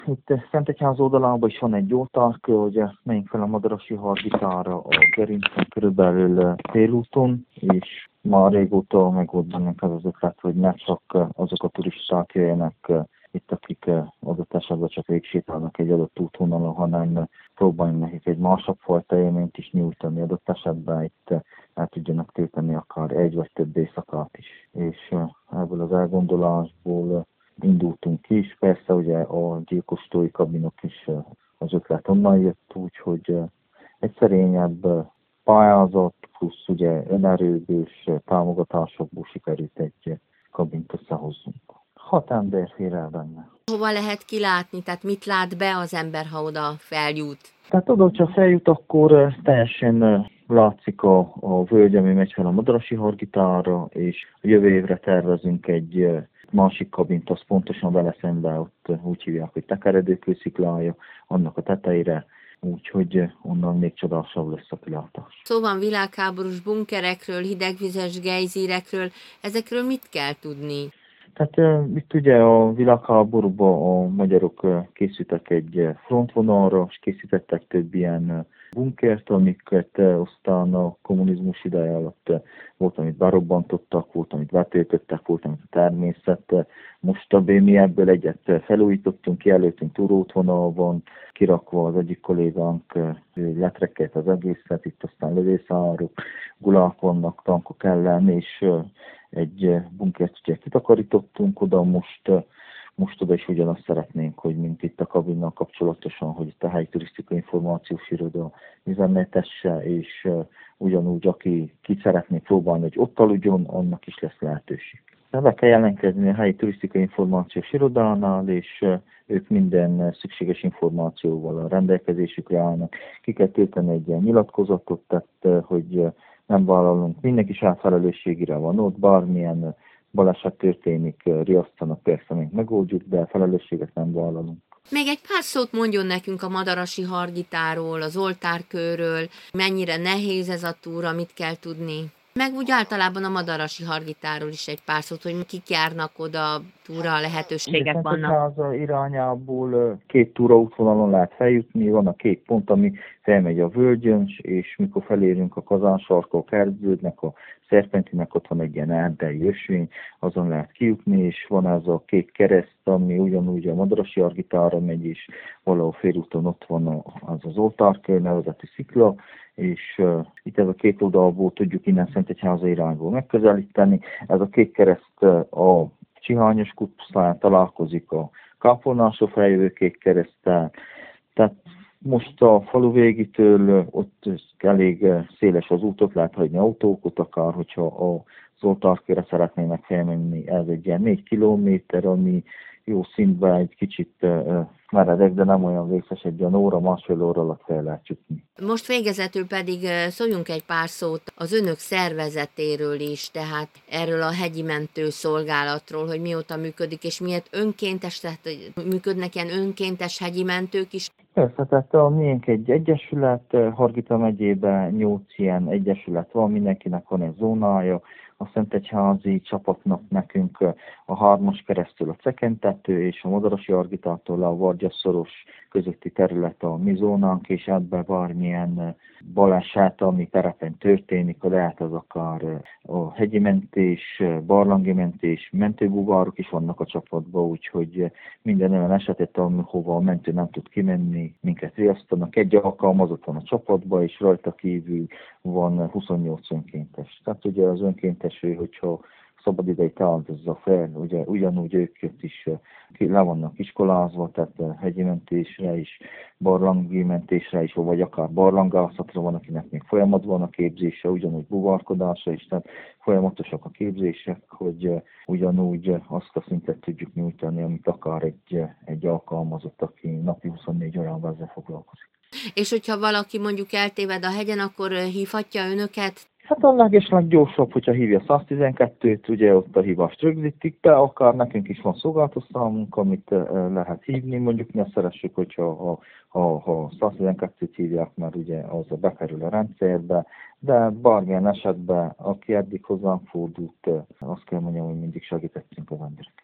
Itt Szentegyház oldalában is van egy oltárkő, ugye menjünk fel a Madarasi Hargitára a gerincen körülbelül félúton, és már régóta meg volt bennünk az ötlet, hogy ne csak azok a turisták jöjjenek itt, akik adott esetben csak végsétálnak egy adott útvonalon, hanem próbáljunk nekik egy másabb fajta élményt is nyújtani, adott esetben itt el tudjanak tölteni akár egy vagy több éjszakát is. És ebből az elgondolásból indultunk ki is, persze ugye a gyilkostói kabinok is az ötlet onnan jött, úgyhogy egy szerényebb pályázat plusz ugye önerőbős támogatásokból sikerült egy kabint összehozzunk. 6 ember fér el benne. Hova lehet kilátni, tehát mit lát be az ember, ha oda feljut? Tehát oda, hogyha feljut, akkor teljesen látszik a völgy, ami megy fel a Madarasi Hargitára, és a jövő évre tervezünk egy másik kabint, az pontosan vele szemben, ott úgy hívják, hogy tekeredőkősziklája, annak a tetejére, úgyhogy onnan még csodálasabb lesz a kilátás. Szó van világháborús bunkerekről, hidegvizes gejzírekről, ezekről mit kell tudni? Tehát itt ugye a világháborúban a magyarok készítettek egy frontvonalra, és készítettek több ilyen bunkert, amiket aztán a kommunizmus ideje alatt volt, amit berobbantottak, volt, amit betöltöttek, volt, amit a természet. Most mi ebből egyet felújítottunk, kijelöltünk túróútvonalban, kirakva az egyik kollégánk letrekkelt az egészet, itt aztán lövészárok, gulák vannak, tankok ellen, és egy bunkert ugye kitakarítottunk oda, most oda is ugyanazt szeretnénk, hogy mint itt a kabinnal kapcsolatosan, hogy itt a helyi turisztikai információs iroda üzemeltesse, és ugyanúgy, aki ki szeretné próbálni, hogy ott aludjon, annak is lesz lehetőség. Be kell jelentkezni a helyi turisztikai információs irodánál, és ők minden szükséges információval a rendelkezésükre állnak. Ki kell tölteni egy ilyen nyilatkozatot, tehát hogy nem vállalunk, mindenki saját felelősségére van ott, bármilyen baleset történik, riasztanak, persze még megoldjuk, de felelősséget nem vállalunk. Még egy pár szót mondjon nekünk a Madarasi Hargitáról, az oltárkőről, mennyire nehéz ez a túra, mit kell tudni? Meg úgy általában a Madarasi Hargitáról is egy pár szót, hogy kik járnak oda, túra lehetőségek vannak. Az irányából 2 túraútvonalon lehet feljutni, van a 2 pont, ami felmegy a völgyön, és mikor felérünk a Kazánsarkó, a Kertbődnek, a Szerpentinek, ott van egy ilyen erdei ösvény, azon lehet kijutni, és van az a 2 kereszt, ami ugyanúgy a Madarasi Hargitára megy, és valahol félúton ott van az oltárkő nevezetű szikla, és itt ez a 2 oldalból tudjuk innen Szentegyháza irányból megközelíteni. Ez a 2 kereszt a Csihányos kút találkozik a kápolnásról feljövő 2 kereszttel. Tehát most a falu végitől ott elég széles az út, ott lehet hagyni autókat, akár hogyha az oltárkőre szeretnének felmenni, ez egy ilyen 4 kilométer, ami jó szintben egy kicsit meredek, de nem olyan vészes, egy olyan óra, másfél óra alatt fel lehet jutni. Most végezetül pedig szóljunk egy pár szót az önök szervezetéről is, tehát erről a hegyi mentő szolgálatról, hogy mióta működik, és miért önkéntes, tehát működnek ilyen önkéntes hegyi mentők is. Persze, tehát a miénk egy egyesület, Hargita megyében 8 ilyen egyesület van, mindenkinek van egy zónája, a Szentegyházi csapatnak nekünk a 3-as keresztül a Cekentető és a Madarasi Hargitától a Vargyaszoros közötti terület a mi zónánk, és ebben bármilyen baleset, ami terepen történik, lehet az akár a hegyi mentés, barlangi mentés, mentőbúvárok is vannak a csapatban, úgyhogy minden olyan esetet, ahova a mentő nem tud kimenni, minket riasztanak. Egy alkalmazott van a csapatban, és rajta kívül van 28 önkéntes. Tehát ugye az önkéntes, hogyha szabadidejét áldozza fel, ugye ugyanúgy őket is le vannak iskolázva, tehát hegyi mentésre is, barlangi mentésre is, vagy akár barlangászatra van, akinek még folyamatban van a képzése, ugyanúgy buvárkodásra is, tehát folyamatosak a képzések, hogy ugyanúgy azt a szintet tudjuk nyújtani, amit akár egy alkalmazott, aki napi 24 órában ezzel foglalkozik. És hogyha valaki mondjuk eltéved a hegyen, akkor hívhatja önöket? Hát a leggyorsabb, hogyha hívja 112-t, ugye ott a hívást rögzítik be, akár nekünk is van szolgáltatásunk, amit lehet hívni, mondjuk mi azt szeressük, hogyha ha 112-t hívják, mert ugye az bekerül a rendszerbe, de bármilyen esetben, aki eddig hozzánk fordult, azt kell mondjam, hogy mindig segítettünk az emberek.